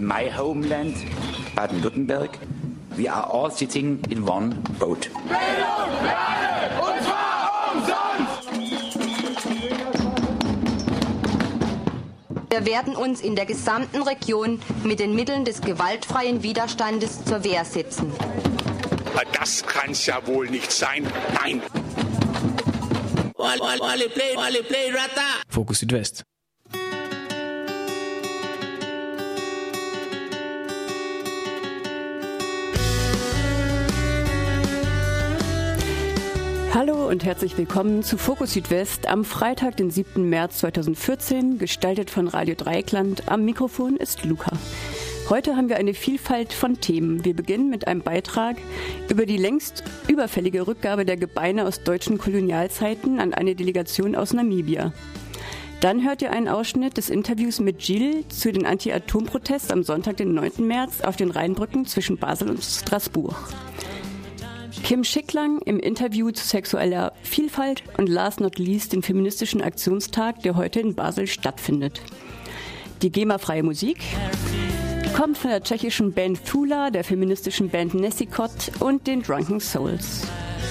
my homeland, Baden-Württemberg. We are all sitting in one boat. Bildung, Lernen, und zwar umsonst! Wir werden uns in der gesamten Region mit den Mitteln des gewaltfreien Widerstandes zur Wehr setzen. Das kann's ja wohl nicht sein. Nein! Fokus Südwest. Hallo und herzlich willkommen zu Fokus Südwest am Freitag, den 7. März 2014, gestaltet von Radio Dreieckland. Am Mikrofon ist Luca. Heute haben wir eine Vielfalt von Themen. Wir beginnen mit einem Beitrag über die längst überfällige Rückgabe der Gebeine aus deutschen Kolonialzeiten an eine Delegation aus Namibia. Dann hört ihr einen Ausschnitt des Interviews mit Gilles zu den Anti-Atom-Protests am Sonntag, den 9. März, auf den Rheinbrücken zwischen Basel und Straßburg. Kim Schicklang im Interview zu sexueller Vielfalt und last not least den feministischen Aktionstag, der heute in Basel stattfindet. Die GEMA-freie Musik kommt von der tschechischen Band Thula, der feministischen Band Nessikot und den Drunken Souls.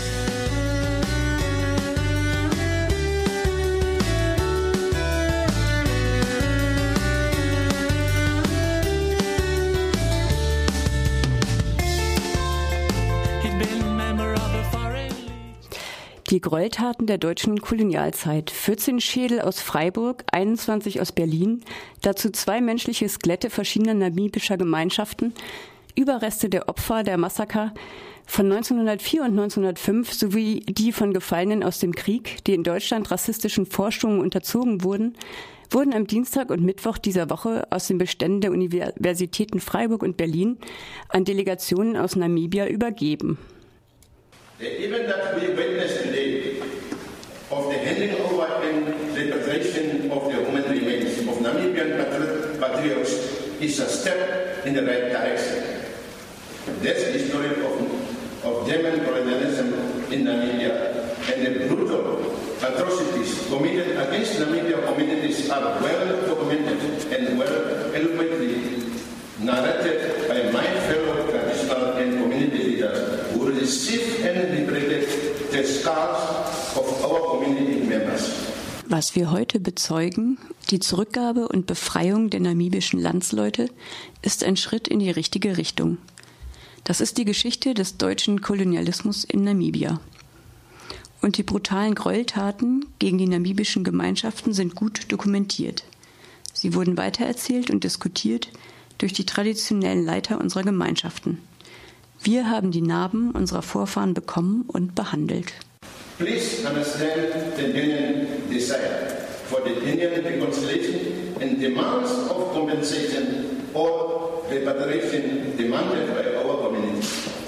Die Gräueltaten der deutschen Kolonialzeit. 14 Schädel aus Freiburg, 21 aus Berlin, dazu 2 menschliche Skelette verschiedener namibischer Gemeinschaften, Überreste der Opfer der Massaker von 1904 und 1905 sowie die von Gefallenen aus dem Krieg, die in Deutschland rassistischen Forschungen unterzogen wurden am Dienstag und Mittwoch dieser Woche aus den Beständen der Universitäten Freiburg und Berlin an Delegationen aus Namibia übergeben. The event that we witnessed today of the handing over and repatriation of the human remains of Namibian patriots is a step in the right direction. That's the story of German colonialism in Namibia, and the brutal atrocities committed against Namibia communities are well documented and well eloquently narrated by my fellow traditional and community leaders who received and liberated the scars of our community members. Was wir heute bezeugen, die Zurückgabe und Befreiung der namibischen Landsleute, ist ein Schritt in die richtige Richtung. Das ist die Geschichte des deutschen Kolonialismus in Namibia. Und die brutalen Gräueltaten gegen die namibischen Gemeinschaften sind gut dokumentiert. Sie wurden weitererzählt und diskutiert durch die traditionellen Leiter unserer Gemeinschaften. Wir haben die Narben unserer Vorfahren bekommen und behandelt. Please understand the Indian desire for the Indian reconciliation and demands of compensation or repatriation demanded by our community.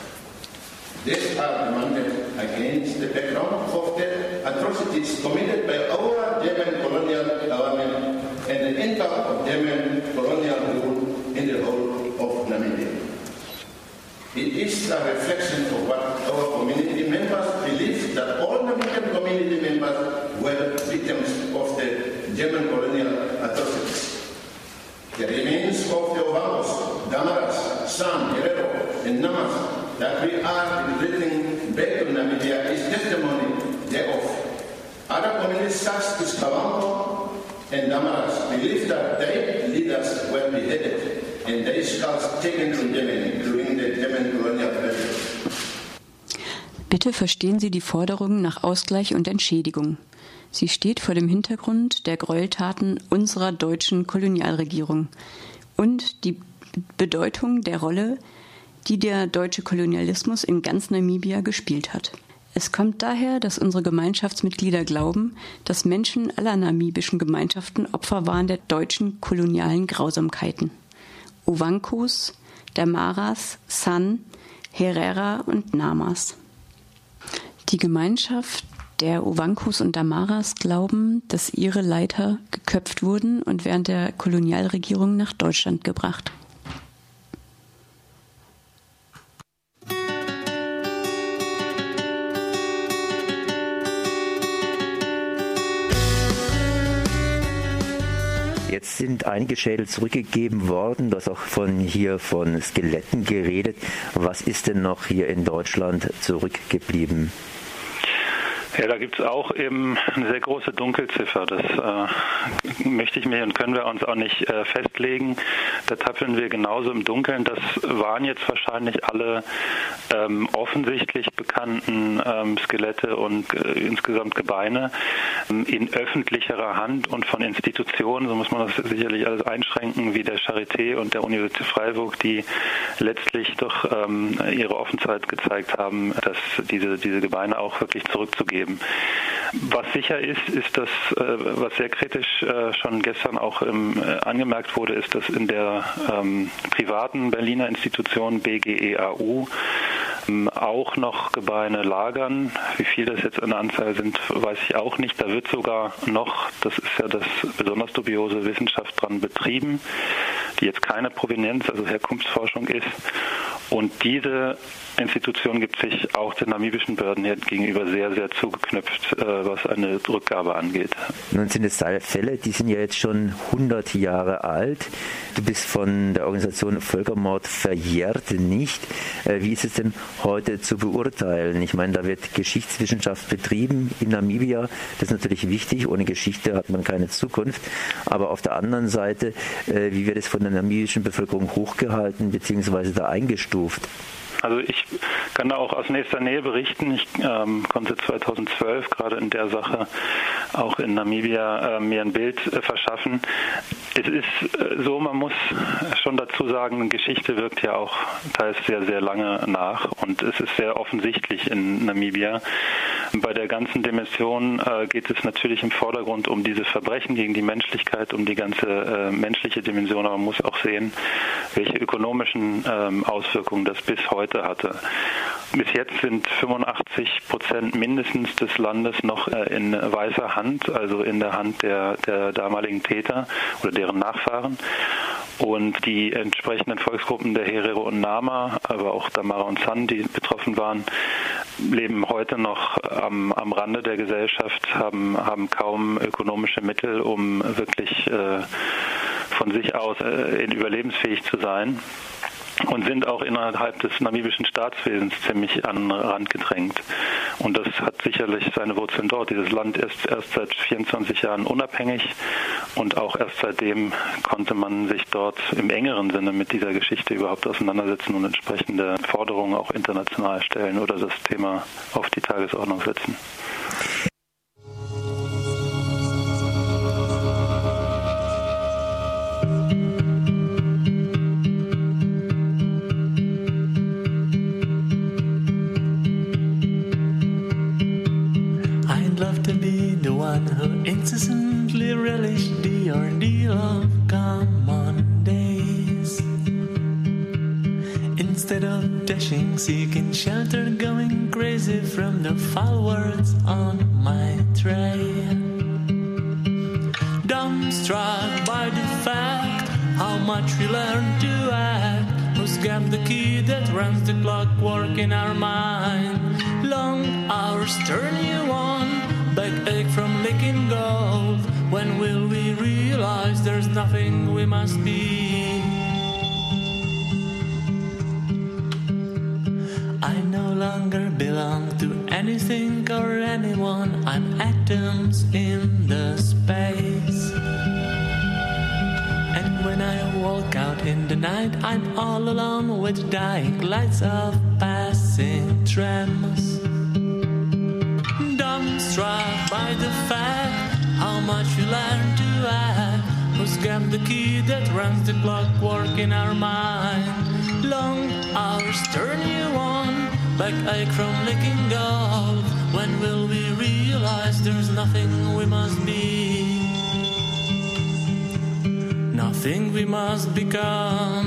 These are demanded against the background of the atrocities committed by our German colonial government and the impact of German colonial rule in the whole of Namibia. It is a reflection of what our community members believe, that all Namibian community members were victims of the German colonial atrocities. The remains of the Ovangos, Damaras, San, Herero, and Namas that we are returning back to Namibia is testimony thereof. Other communities such as Kavango and Damaras believe that their leaders were beheaded and their skulls taken to Germany during the German colonial period. Bitte verstehen Sie die Forderung nach Ausgleich und Entschädigung. Sie steht vor dem Hintergrund der Gräueltaten unserer deutschen Kolonialregierung und die Bedeutung der Rolle, die der deutsche Kolonialismus in ganz Namibia gespielt hat. Es kommt daher, dass unsere Gemeinschaftsmitglieder glauben, dass Menschen aller namibischen Gemeinschaften Opfer waren der deutschen kolonialen Grausamkeiten. Ovankos, Damaras, San, Herera und Namas. Die Gemeinschaft der Ovankos und Damaras glauben, dass ihre Leiter geköpft wurden und während der Kolonialregierung nach Deutschland gebracht. Jetzt sind sind einige Schädel zurückgegeben worden. Du hast auch von Skeletten geredet. Was ist denn noch hier in Deutschland zurückgeblieben? Ja, da gibt es auch eben eine sehr große Dunkelziffer. Das möchte ich mir und können wir uns auch nicht festlegen. Da tappeln wir genauso im Dunkeln. Das waren jetzt wahrscheinlich alle offensichtlich bekannten Skelette und insgesamt Gebeine in öffentlicherer Hand und von Institutionen, so muss man das sicherlich alles einschränken, wie der Charité und der Universität Freiburg, die letztlich doch ihre Offenheit gezeigt haben, dass diese Gebeine auch wirklich zurückzugeben. Was sicher ist das, was sehr kritisch schon gestern auch angemerkt wurde, ist, dass in der privaten Berliner Institution BGEAU auch noch Gebeine lagern. Wie viel das jetzt in der Anzahl sind, weiß ich auch nicht. Da wird sogar noch, das ist ja das besonders dubiose, Wissenschaft dran betrieben, die jetzt keine Provenienz, also Herkunftsforschung ist. Und diese Institution gibt sich auch den namibischen Behörden gegenüber sehr, sehr zugeknüpft, was eine Rückgabe angeht. Nun sind es Fälle, die sind ja jetzt schon 100 Jahre alt. Du bist von der Organisation Völkermord verjährt nicht. Wie ist es denn heute zu beurteilen? Ich meine, da wird Geschichtswissenschaft betrieben in Namibia. Das ist natürlich wichtig. Ohne Geschichte hat man keine Zukunft. Aber auf der anderen Seite, wie wird es von der namibischen Bevölkerung hochgehalten bzw. da eingestuft? Also ich kann da auch aus nächster Nähe berichten. Ich konnte 2012 gerade in der Sache auch in Namibia mir ein Bild verschaffen. Es ist so, man muss schon dazu sagen, Geschichte wirkt ja auch teils sehr, sehr lange nach und es ist sehr offensichtlich in Namibia. Bei der ganzen Dimension geht es natürlich im Vordergrund um diese Verbrechen gegen die Menschlichkeit, um die ganze menschliche Dimension, aber man muss auch sehen, welche ökonomischen Auswirkungen das bis heute hatte. Bis jetzt sind 85% mindestens des Landes noch in weißer Hand, also in der Hand der damaligen Täter oder deren Nachfahren. Und die entsprechenden Volksgruppen der Herero und Nama, aber auch Damara und San, die betroffen waren, leben heute noch am Rande der Gesellschaft, haben kaum ökonomische Mittel, um wirklich von sich aus überlebensfähig zu sein. Und sind auch innerhalb des namibischen Staatswesens ziemlich an den Rand gedrängt. Und das hat sicherlich seine Wurzeln dort. Dieses Land ist erst seit 24 Jahren unabhängig und auch erst seitdem konnte man sich dort im engeren Sinne mit dieser Geschichte überhaupt auseinandersetzen und entsprechende Forderungen auch international stellen oder das Thema auf die Tagesordnung setzen. Incessantly relish the ordeal of common days. Instead of dashing, seeking shelter, going crazy from the foul words on my tray. Dumbstruck by the fact how much we learn to act, who's got the key that runs the clockwork in our mind. Long hours turn you on, backache from licking gold. When will we realize there's nothing we must be? I no longer belong to anything or anyone. I'm atoms in the space. And when I walk out in the night, I'm all alone with dying lights of passing trams. Dumbstruck by the fact how much we learn to act, who's got the key that runs the clockwork in our mind. Long hours turn you on, backache from licking gold. When will we realize there's nothing we must be? Nothing we must become.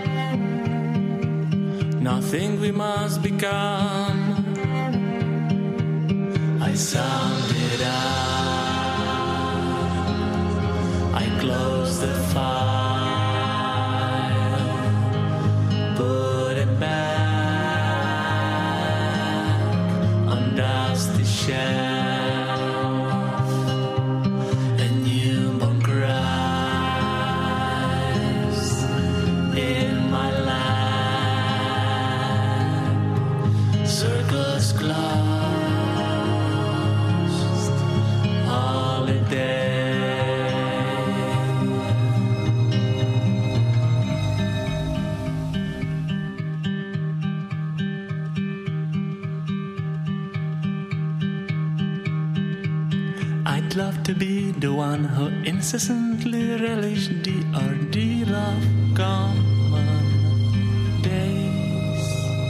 Nothing we must become. I sound it out. I close the file, put it back on dusty shelf. A newborn cry the one who incessantly relished the ordeal of common days.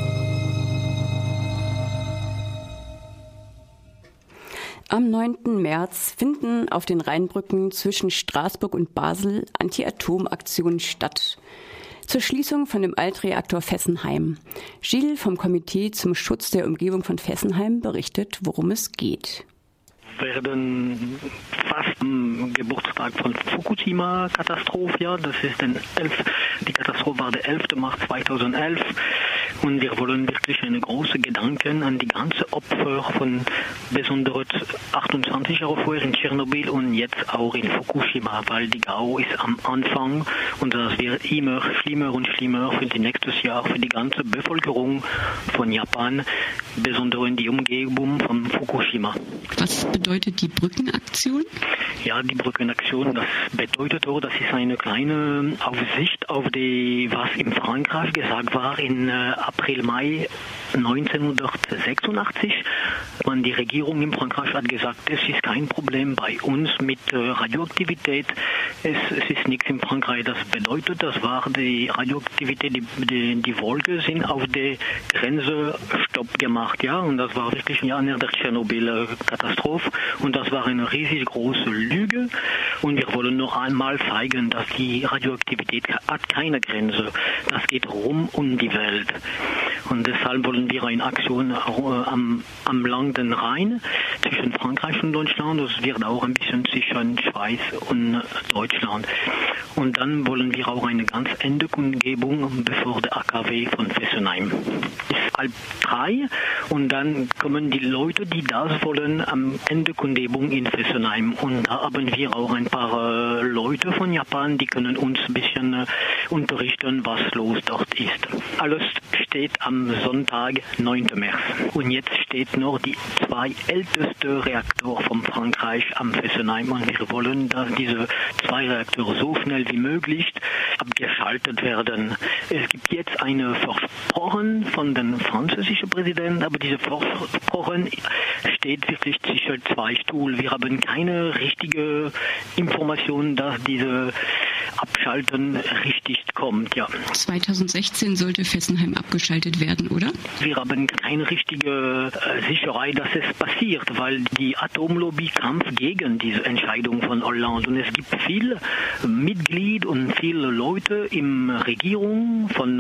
Am 9. März finden auf den Rheinbrücken zwischen Straßburg und Basel Anti-Atom-Aktionen statt. Zur Schließung von dem Altreaktor Fessenheim. Gilles vom Komitee zum Schutz der Umgebung von Fessenheim berichtet, worum es geht. Werden fast am Geburtstag von Fukushima-Katastrophe, ja, das ist die Katastrophe war der 11. März 2011 und wir wollen wirklich eine große Gedanken an die ganze Opfer von besonders 28 Jahre vorher in Tschernobyl und jetzt auch in Fukushima, weil die Gau ist am Anfang und das wird immer schlimmer und schlimmer für die nächstes Jahr für die ganze Bevölkerung von Japan, besonders in die Umgebung von Fukushima. Was bedeutet die Brückenaktion? Ja, die Brückenaktion, das bedeutet auch, das ist eine kleine Aussicht auf was in Frankreich gesagt war in April, Mai 1986. Und die Regierung in Frankreich hat gesagt, es ist kein Problem bei uns mit Radioaktivität. Es ist nichts in Frankreich. Das bedeutet, das war die Radioaktivität, die Wolken sind auf der Grenze Stopp gemacht. Ja, und das war wirklich nach der Tschernobyl-Katastrophe. Und das war eine riesig große Lüge. Und wir wollen noch einmal zeigen, dass die Radioaktivität hat keine Grenze. Das geht rum um die Welt. Und deshalb wollen wir eine Aktion am langen Rhein zwischen Frankreich und Deutschland. Das wird auch ein bisschen zwischen Schweiz und Deutschland. Und dann wollen wir auch eine ganz enge Kundgebung bevor der AKW von Fessenheim. Es ist 2:30 und dann kommen die Leute, die das wollen, am Ende Kundgebung in Fessenheim. Und da haben wir auch ein paar Leute von Japan, die können uns ein bisschen unterrichten, was los dort ist. Alles steht am Sonntag, 9. März. Und jetzt steht noch die 2 älteste Reaktoren von Frankreich am Fessenheim. Und wir wollen, dass diese 2 Reaktoren so schnell wie möglich abgeschaltet werden. Es gibt jetzt eine Versprochen von dem französischen Präsidenten, aber diese Versprochen steht wirklich zwischen 2 Stühlen. Wir haben keine richtige Information, dass diese Abschalten richtig kommt, ja. 2016 sollte Fessenheim abgeschaltet werden, oder? Wir haben keine richtige Sicherheit, dass es passiert, weil die Atomlobby kämpft gegen diese Entscheidung von Hollande. Und es gibt viele Mitglieder und viele Leute in der Regierung von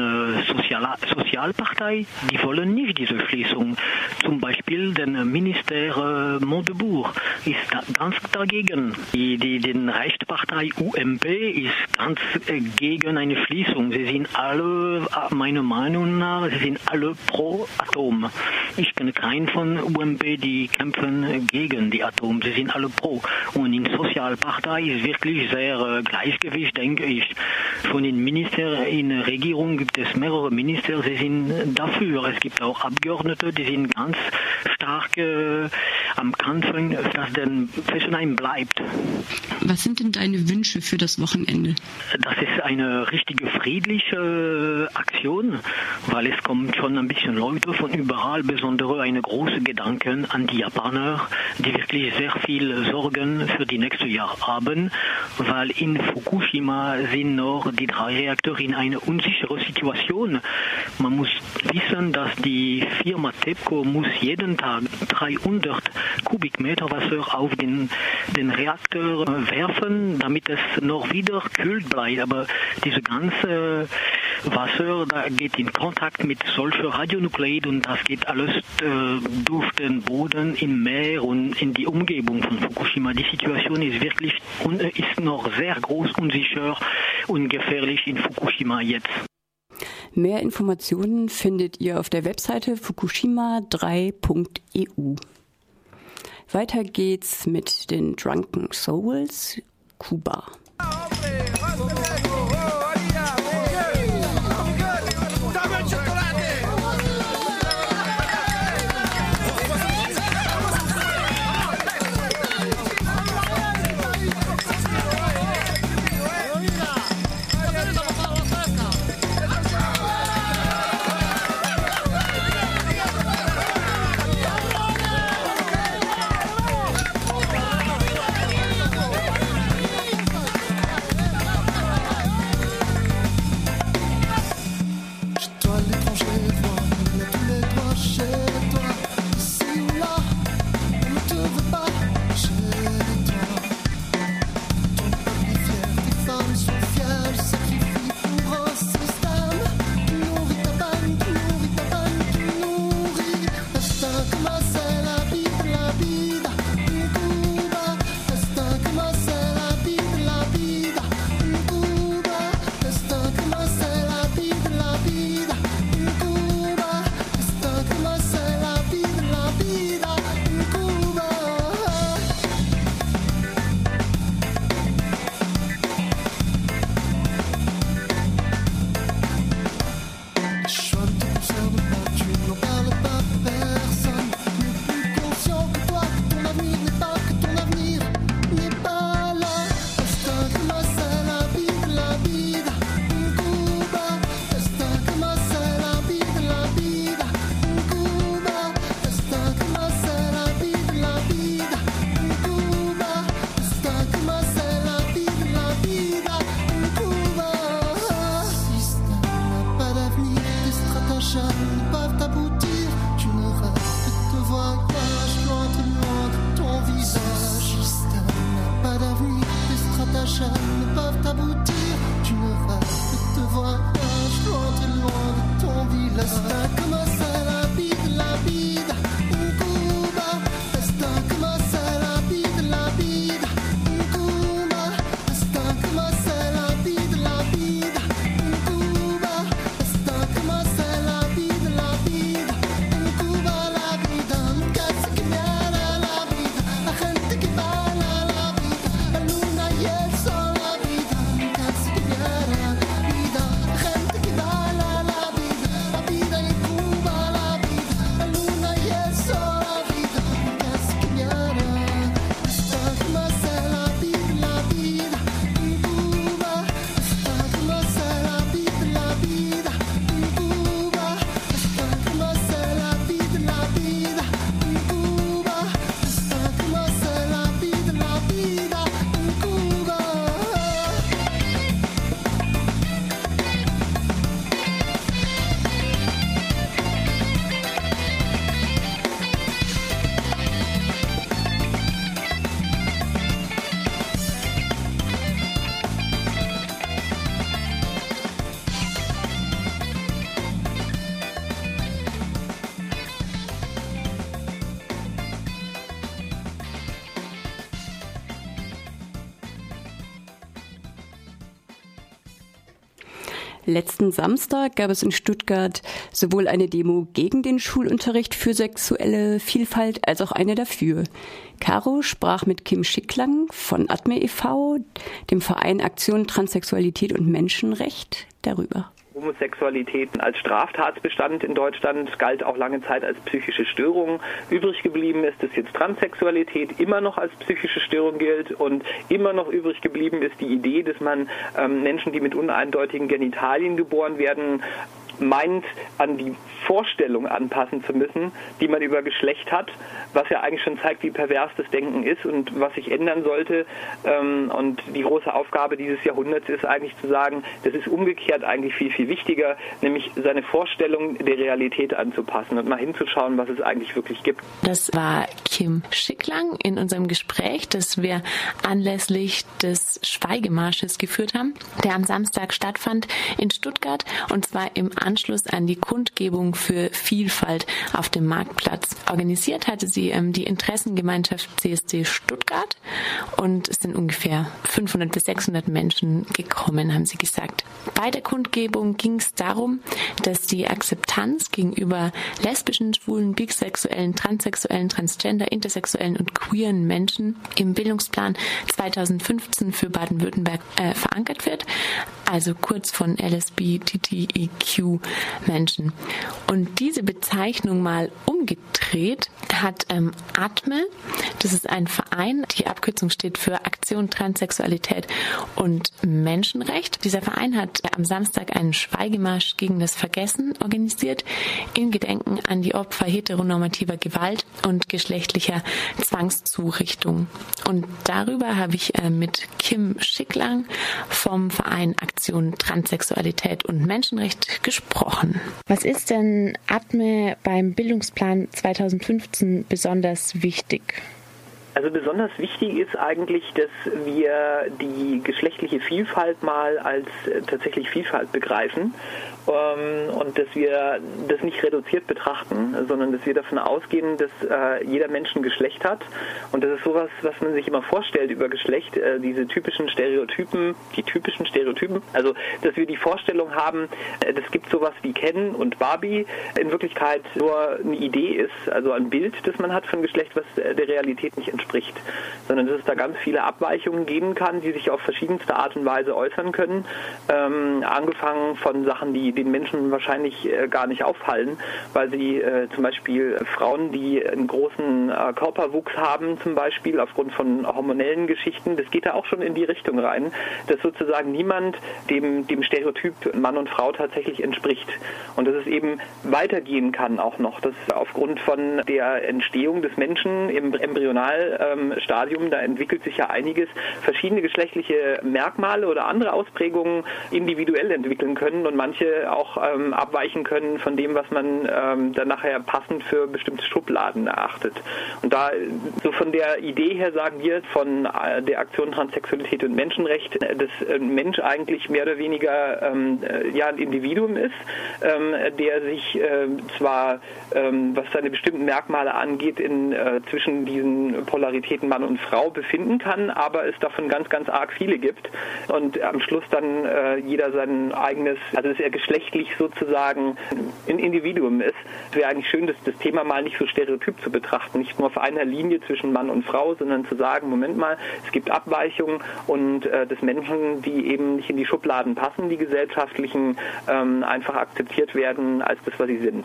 Sozialpartei, die wollen nicht diese Schließung. Zum Beispiel der Minister Montebourg ist ganz dagegen. Die Rechtspartei UMP ist ganz gegen eine Schließung. Sie sind alle, meiner Meinung nach, sie sind alle pro Atom. Ich kenne keinen von UMP, die kämpfen gegen die Atom. Sie sind alle pro. Und in Sozialpartei ist wirklich sehr Gleichgewicht, denke ich. Von den Ministern in der Regierung gibt es mehrere Minister, sie sind dafür. Es gibt auch Abgeordnete, die sind ganz stark am Kämpfen, dass der Fessenheim bleibt. Was sind denn deine Wünsche für das Wochenende? Das ist eine richtige friedliche Aktion, weil es kommt schon ein bisschen Leute von überall, besonders eine große Gedanken an die Japaner, die wirklich sehr viel Sorgen für die nächsten Jahre haben, weil in Fukushima sind noch die 3 Reaktoren in einer unsicheren Situation. Man muss wissen, dass die Firma TEPCO muss jeden Tag 300 Kubikmeter Wasser auf den Reaktor werfen, damit es noch wieder kühl bleibt. Aber diese ganze Wasser, da geht in Kontakt mit solchen Radionukleiden und das geht alles durch den Boden im Meer und in die Umgebung von Fukushima. Die Situation ist wirklich ist noch sehr groß, unsicher und gefährlich in Fukushima jetzt. Mehr Informationen findet ihr auf der Webseite fukushima3.eu. Weiter geht's mit den Drunken Souls, Kuba. Letzten Samstag gab es in Stuttgart sowohl eine Demo gegen den Schulunterricht für sexuelle Vielfalt als auch eine dafür. Caro sprach mit Kim Schicklang von ATME e.V., dem Verein Aktion Transsexualität und Menschenrecht, darüber. Homosexualität als Straftatbestand in Deutschland galt auch lange Zeit als psychische Störung. Übrig geblieben ist, dass jetzt Transsexualität immer noch als psychische Störung gilt und immer noch übrig geblieben ist die Idee, dass man Menschen, die mit uneindeutigen Genitalien geboren werden, meint, an die Vorstellung anpassen zu müssen, die man über Geschlecht hat, was ja eigentlich schon zeigt, wie pervers das Denken ist und was sich ändern sollte. Und die große Aufgabe dieses Jahrhunderts ist eigentlich zu sagen, das ist umgekehrt eigentlich viel, viel wichtiger, nämlich seine Vorstellung der Realität anzupassen und mal hinzuschauen, was es eigentlich wirklich gibt. Das war Kim Schicklang in unserem Gespräch, das wir anlässlich des Schweigemarsches geführt haben, der am Samstag stattfand in Stuttgart, und zwar im Anschluss an die Kundgebung für Vielfalt auf dem Marktplatz. Organisiert hatte sie die Interessengemeinschaft CSD Stuttgart und es sind ungefähr 500 bis 600 Menschen gekommen, haben sie gesagt. Bei der Kundgebung ging es darum, dass die Akzeptanz gegenüber lesbischen, schwulen, bisexuellen, transsexuellen, transgender, intersexuellen und queeren Menschen im Bildungsplan 2015 für Baden-Württemberg verankert wird, also kurz von LSBTTIQ Menschen. Und diese Bezeichnung mal umgedreht hat ATME, das ist ein Verein, die Abkürzung steht für Aktion Transsexualität und Menschenrecht. Dieser Verein hat am Samstag einen Schweigemarsch gegen das Vergessen organisiert, in Gedenken an die Opfer heteronormativer Gewalt und geschlechtlicher Zwangszurichtung. Und darüber habe ich mit Kim Schicklang vom Verein Aktion Transsexualität und Menschenrecht gesprochen. Was ist denn ATME beim Bildungsplan 2015 besonders wichtig? Also besonders wichtig ist eigentlich, dass wir die geschlechtliche Vielfalt mal als tatsächlich Vielfalt begreifen und dass wir das nicht reduziert betrachten, sondern dass wir davon ausgehen, dass jeder Mensch ein Geschlecht hat, und das ist sowas, was man sich immer vorstellt über Geschlecht, diese typischen Stereotypen, also dass wir die Vorstellung haben, es gibt sowas wie Ken und Barbie, in Wirklichkeit nur eine Idee ist, also ein Bild, das man hat von Geschlecht, was der Realität nicht entspricht, sondern dass es da ganz viele Abweichungen geben kann, die sich auf verschiedenste Art und Weise äußern können, angefangen von Sachen, die den Menschen wahrscheinlich gar nicht auffallen, weil sie zum Beispiel Frauen, die einen großen Körperwuchs haben, zum Beispiel aufgrund von hormonellen Geschichten, das geht da auch schon in die Richtung rein, dass sozusagen niemand dem Stereotyp Mann und Frau tatsächlich entspricht. Und dass es eben weitergehen kann auch noch, dass aufgrund von der Entstehung des Menschen im Embryonalstadium, da entwickelt sich ja einiges, verschiedene geschlechtliche Merkmale oder andere Ausprägungen individuell entwickeln können und manche auch abweichen können von dem, was man dann nachher passend für bestimmte Schubladen erachtet. Und da, so von der Idee her, sagen wir von der Aktion Transsexualität und Menschenrecht, dass ein Mensch eigentlich mehr oder weniger ein Individuum ist, der sich zwar, was seine bestimmten Merkmale angeht, zwischen diesen Polaritäten Mann und Frau befinden kann, aber es davon ganz, ganz arg viele gibt und am Schluss dann jeder sein eigenes, also dass er geschlechtlich sozusagen ein Individuum ist. Es wäre eigentlich schön, das Thema mal nicht so stereotyp zu betrachten, nicht nur auf einer Linie zwischen Mann und Frau, sondern zu sagen, Moment mal, es gibt Abweichungen und dass Menschen, die eben nicht in die Schubladen passen, die gesellschaftlichen, einfach akzeptiert werden als das, was sie sind.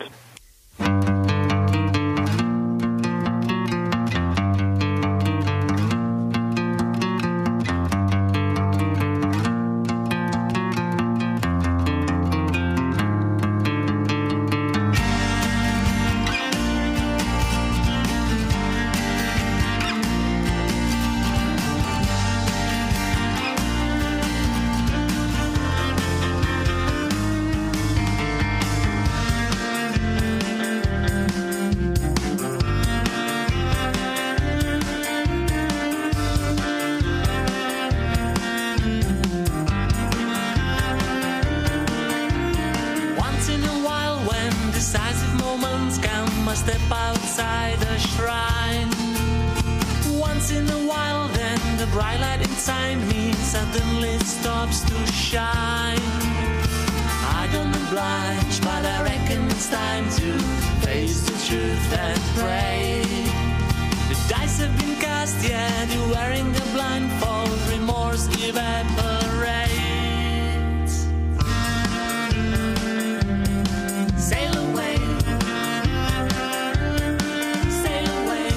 Step outside the shrine. Once in a while, then the bright light inside me suddenly stops to shine. blinds, but I reckon it's time to face the truth and pray. The dice have been cast, yet you're wearing a blindfold, remorse evaporates. Sail away, sail away,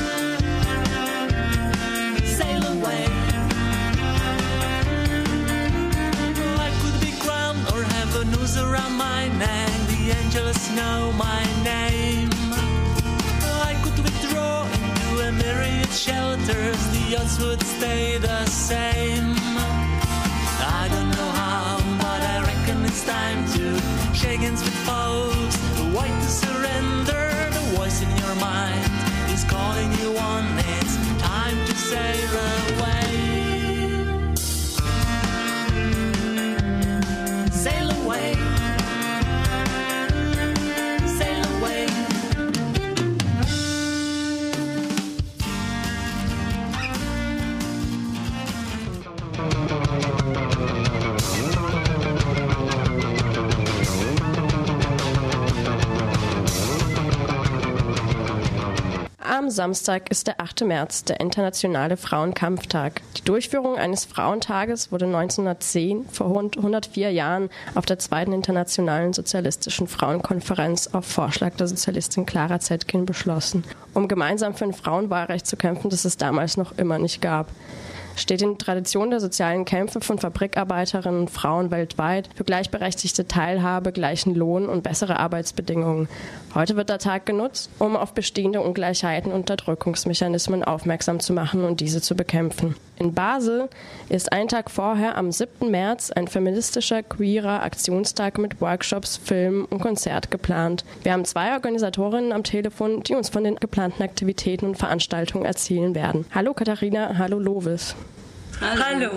sail away. I could be crowned or have a noose around my neck, the angels know my name. I could withdraw into a myriad shelters, the odds would stay the same. I don't know how, but I reckon it's time to shake hands with foes, avoid to surrender. The voice in your mind is calling you on, it's time to sail away. Sail away, sail away. Am Samstag ist der 8. März, der internationale Frauenkampftag. Die Durchführung eines Frauentages wurde 1910, vor rund 104 Jahren, auf der 2. Internationalen Sozialistischen Frauenkonferenz auf Vorschlag der Sozialistin Clara Zetkin beschlossen, um gemeinsam für ein Frauenwahlrecht zu kämpfen, das es damals noch immer nicht gab. Steht in Tradition der sozialen Kämpfe von Fabrikarbeiterinnen und Frauen weltweit für gleichberechtigte Teilhabe, gleichen Lohn und bessere Arbeitsbedingungen. Heute wird der Tag genutzt, um auf bestehende Ungleichheiten und Unterdrückungsmechanismen aufmerksam zu machen und diese zu bekämpfen. In Basel ist einen Tag vorher, am 7. März, ein feministischer, queerer Aktionstag mit Workshops, Film und Konzert geplant. Wir haben 2 Organisatorinnen am Telefon, die uns von den geplanten Aktivitäten und Veranstaltungen erzählen werden. Hallo Katharina, hallo Lovis. Hallo.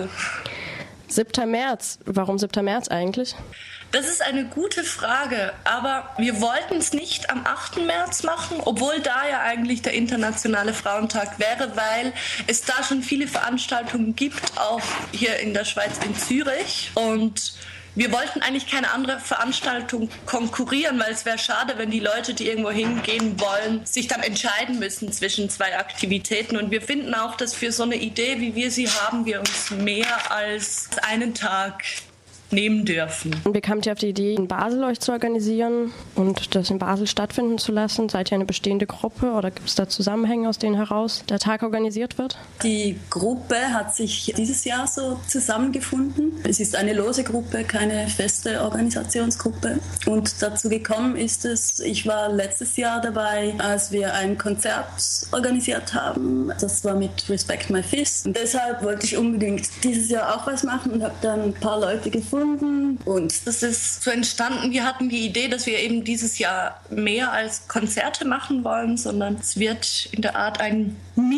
7. März. Warum 7. März eigentlich? Das ist eine gute Frage, aber wir wollten es nicht am 8. März machen, obwohl da ja eigentlich der Internationale Frauentag wäre, weil es da schon viele Veranstaltungen gibt, auch hier in der Schweiz in Zürich. Und wir wollten eigentlich keine andere Veranstaltung konkurrieren, weil es wäre schade, wenn die Leute, die irgendwo hingehen wollen, sich dann entscheiden müssen zwischen 2 Aktivitäten. Und wir finden auch, dass für so eine Idee, wie wir sie haben, wir uns mehr als einen Tag nehmen dürfen. Und wie kamt ihr auf die Idee, in Basel euch zu organisieren und das in Basel stattfinden zu lassen? Seid ihr eine bestehende Gruppe oder gibt es da Zusammenhänge, aus denen heraus der Tag organisiert wird? Die Gruppe hat sich dieses Jahr so zusammengefunden. Es ist eine lose Gruppe, keine feste Organisationsgruppe. Und dazu gekommen ist es, ich war letztes Jahr dabei, als wir ein Konzert organisiert haben. Das war mit Respect My Fist. Und deshalb wollte ich unbedingt dieses Jahr auch was machen und habe dann ein paar Leute gefunden. Und das ist so entstanden, wir hatten die Idee, dass wir eben dieses Jahr mehr als Konzerte machen wollen, sondern es wird in der Art ein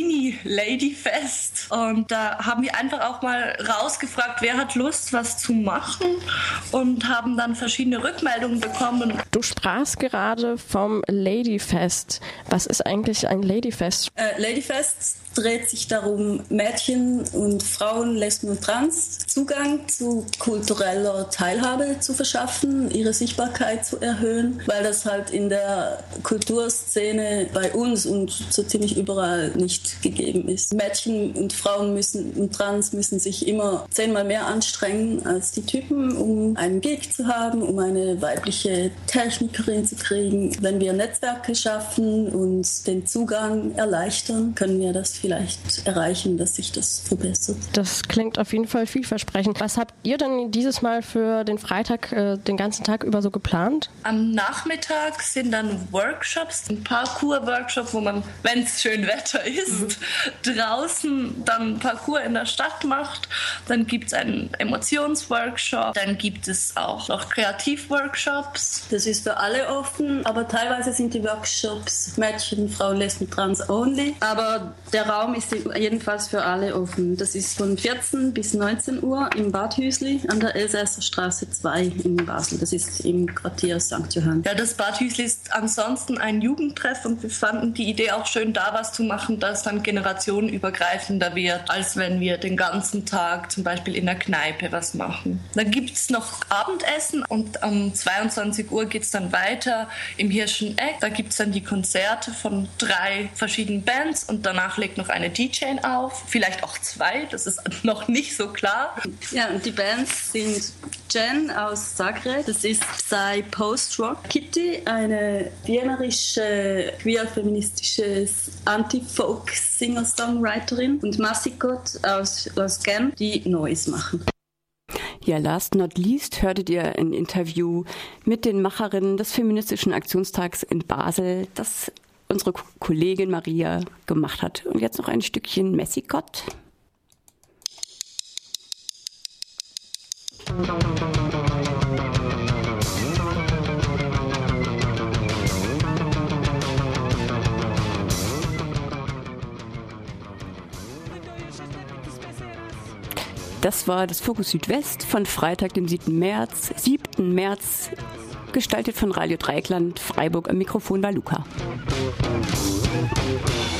Mini-Lady-Fest. Und da haben wir einfach auch mal rausgefragt, wer hat Lust, was zu machen, und haben dann verschiedene Rückmeldungen bekommen. Du sprachst gerade vom Ladyfest. Was ist eigentlich ein Ladyfest? Ladyfest dreht sich darum, Mädchen und Frauen, Lesben und Trans Zugang zu kultureller Teilhabe zu verschaffen, ihre Sichtbarkeit zu erhöhen, weil das halt in der Kulturszene bei uns und so ziemlich überall nicht gegeben ist. Mädchen und Frauen und Trans müssen sich immer 10-mal mehr anstrengen als die Typen, um einen Gig zu haben, um eine weibliche Technikerin zu kriegen. Wenn wir Netzwerke schaffen und den Zugang erleichtern, können wir das vielleicht erreichen, dass sich das verbessert. Das klingt auf jeden Fall vielversprechend. Was habt ihr denn dieses Mal für den Freitag den ganzen Tag über so geplant? Am Nachmittag sind dann Workshops, ein Parkour-Workshop, wo man, wenn es schön Wetter ist, draußen dann Parkour in der Stadt macht. Dann gibt es einen Emotionsworkshop, dann gibt es auch noch Kreativworkshops. Das ist für alle offen, aber teilweise sind die Workshops Mädchen, Frauen, Lesben, Trans only. Aber der Raum ist jedenfalls für alle offen. Das ist von 14 bis 19 Uhr im Bad Hüsli an der Elsässerstraße 2 in Basel. Das ist im Quartier St. Johann. Ja, das Bad Hüsli ist ansonsten ein Jugendtreff und wir fanden die Idee auch schön, da was zu machen, das dann generationenübergreifender wird, als wenn wir den ganzen Tag zum Beispiel in der Kneipe was machen. Dann gibt es noch Abendessen und um 22 Uhr geht es dann weiter im Hirscheneck. Da gibt es dann die Konzerte von 3 verschiedenen Bands und danach legt noch eine DJ auf, vielleicht auch 2, das ist noch nicht so klar. Ja, und die Bands sind Jen aus Zagreb, das ist Psy Post-Rock, Kitty, eine wienerische queer-feministische Anti-Folk-Singer-Songwriterin und Massikot aus Genf, die Neues machen. Ja, last not least hörtet ihr ein Interview mit den Macherinnen des Feministischen Aktionstags in Basel, das unsere Kollegin Maria gemacht hat. Und jetzt noch ein Stückchen Messikot. Das war das Fokus Südwest von Freitag, dem 7. März, gestaltet von Radio Dreieckland Freiburg. Am Mikrofon war Luca.